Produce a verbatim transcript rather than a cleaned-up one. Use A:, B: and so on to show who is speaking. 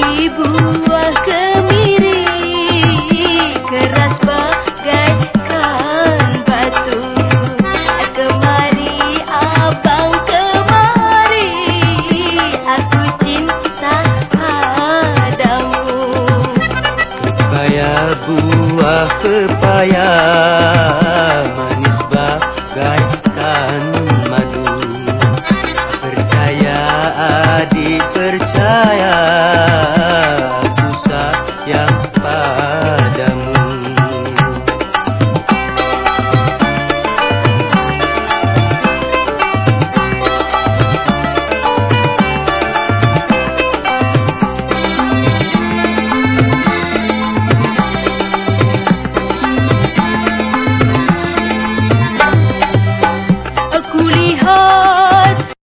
A: buah kemiri, keras bagaikan batu. Kemari abang kemari, aku cinta padamu.
B: Pepaya buah pepaya